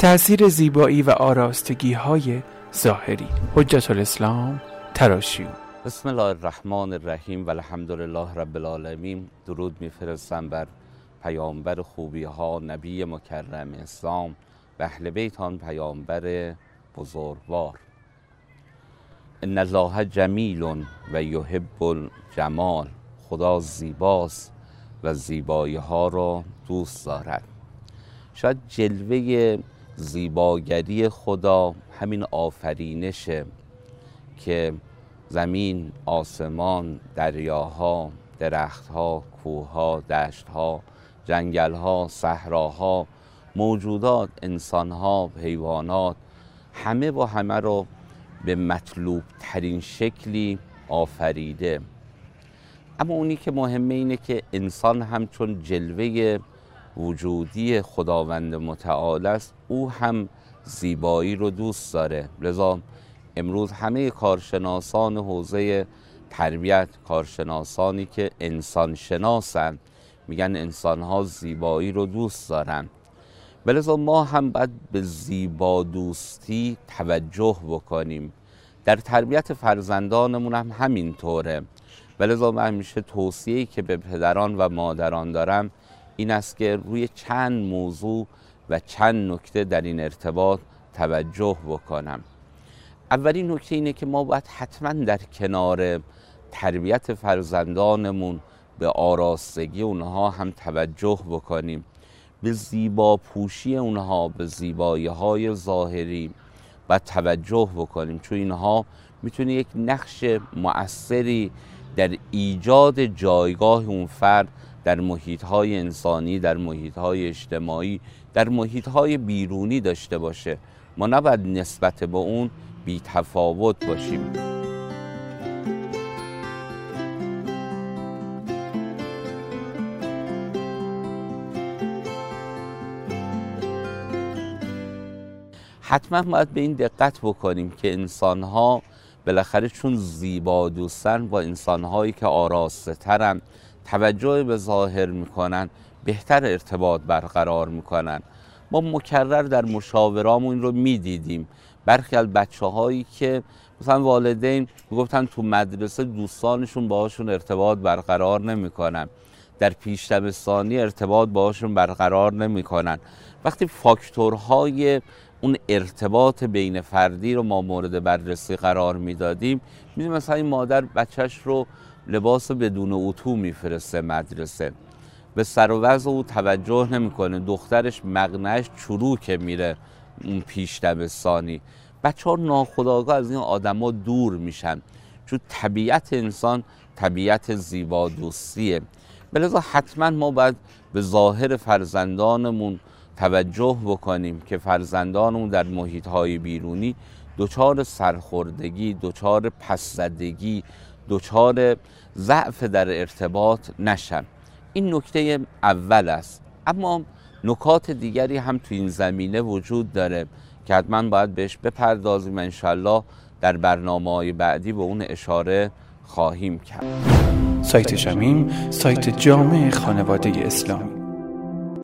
تأثیر زیبایی و آراستگی های ظاهری. حجت الاسلام تراشیو. بسم الله الرحمن الرحیم و الحمدلله رب العالمین. درود میفرستم بر پیامبر خوبی ها، نبی مکرم اسلام و اهل بیت آن پیامبر بزرگوار. ان الله جمیل و یحب الجمال. خدا زیباست و زیبایی ها را دوست دارد. شاید جلوه زیباگری خدا همین آفرینشه که زمین، آسمان، دریاها، درختها، کوهها، دشتها، جنگلها، صحراها، موجودات، انسانها، حیوانات، همه و همه رو به مطلوب ترین شکلی آفریده. اما اونی که مهمه اینه که انسان همچون جلوه وجودی خداوند متعال است، او هم زیبایی رو دوست داره. لذا امروز همه کارشناسان حوزه تربیت، کارشناسانی که انسان شناسن، میگن انسانها زیبایی رو دوست دارن. ولذا ما هم باید به زیبا دوستی توجه بکنیم. در تربیت فرزندانمون هم همینطوره. ولذا من همیشه توصیه‌ای که به پدران و مادران دارم این است که روی چند موضوع و چند نکته در این ارتباط توجه بکنم. اولین نکته اینه که ما باید حتما در کنار تربیت فرزندانمون به آراستگی اونها هم توجه بکنیم. به زیبا پوشی اونها، به زیبایی های ظاهری باید توجه بکنیم، چون اینها میتونه یک نقش مؤثری در ایجاد جایگاه اون فرد در محیط‌های انسانی، در محیط‌های اجتماعی، در محیط‌های بیرونی داشته باشه. ما نباید نسبت به اون بی تفاوت باشیم. حتما باید به این دقت بکنیم که انسان‌ها بالاخره چون زیبا دوستن، با انسان‌هایی که آراسته ترن، توجه به ظاهر میکنن، بهتر ارتباط برقرار میکنن. ما مکرر در مشاورامون رو میدیدیم. برخی از بچه‌هایی که مثلا والدین میگفتن تو مدرسه دوستانشون باهاشون ارتباط برقرار نمیکنن، در پیش دبستانی ارتباط باهاشون برقرار نمیکنن. وقتی فاکتورهای اون ارتباط بین فردی رو ما مورد بررسی قرار میدادیم، میدونیم مثلا این مادر بچهش رو لباس بدون اتو میفرسته مدرسه، به سر و وضع او توجه نمیکنه، دخترش مقنعش چروکه میره اون پیش دبستانی. بچه‌ها ناخودآگاه از این آدما دور میشن، چون طبیعت انسان طبیعت زیبا دوستیه. بلذا حتما ما باید به ظاهر فرزندانمون توجه بکنیم که فرزندانمون در محیط‌های بیرونی دچار سرخوردگی، دچار پس‌زدگی، دچار ضعف در ارتباط نشن. این نکته اول است. اما نکات دیگری هم تو این زمینه وجود داره که حتما باید بهش بپردازیم. انشالله در برنامه‌های بعدی به اون اشاره خواهیم کرد. سایت شمیم، سایت جامع خانواده اسلامی.